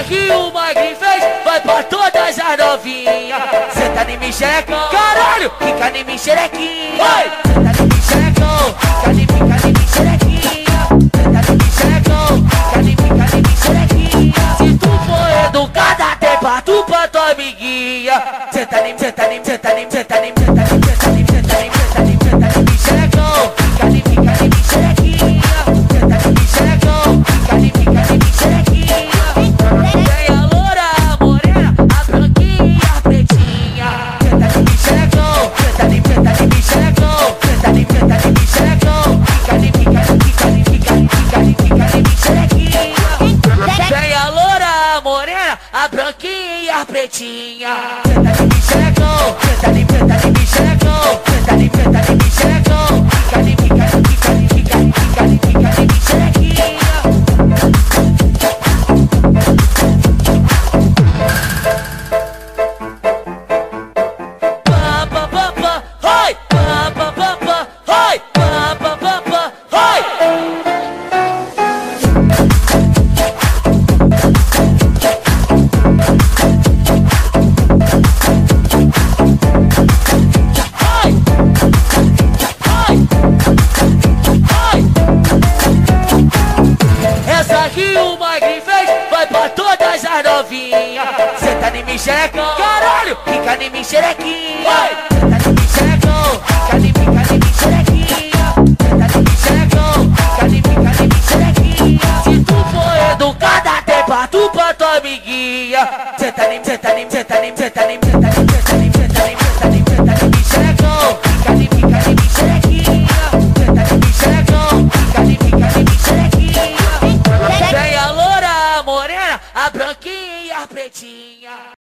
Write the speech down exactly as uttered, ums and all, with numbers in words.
que o Magri fez vai pra todas as novinhas. Senta em mim, xerecão, caralho, fica em mim, xerequinha. Vai! Senta em mim, xerecão, fica em mim, fica em mim, xerequinha. Senta em mim, xerecão, fica em mim, fica em mim, xerequinha. Se tu for educada, tem pra tu pra tua amiguinha. Senta em mim, senta em mim, senta em mim, senta em mim, senta em mim, senta em mim, senta em mim, senta em mim, senta em mim, xerecão, fica em mim, fica em mim, xerequinha. Senta em mim, xerecão, fica em mim, fica em mim, xerequinha. Tem a loura, a morena, a branquinha e a pretinha. Senta em mim, xerecão, senta em mim, senta em mim, xerecão, senta em mim, senta em mim, xerecão, fica em mim, fica em mim, fica em mim, fica em mim, fica em mim, fica em mim, xerequinha. Tem a loura, a morena, a branquinha e a pretinha. Senta em mim, xerecão, senta em mim, senta em mim, xerecão, senta em mim, senta em mim, xerecão, fica em mim, fica em mim, fica em mim, fica em mim, fica em mim, fica em mim, xerequinha. Essa que o Magri fez vai pra todas as novinhas. Senta em mim, xerecão, caralho, fica em mim, xerequinha. Vai! Senta em mim, xerecão, fica em mim, fica em mim, xerequinha. Senta em mim, xerecão, fica em mim, fica em mim, xerequinha. Se tu for educada, tem pra tu pra tua amiguinha. Senta em mim, senta em mim, senta em mim, senta em mim, senta em mim.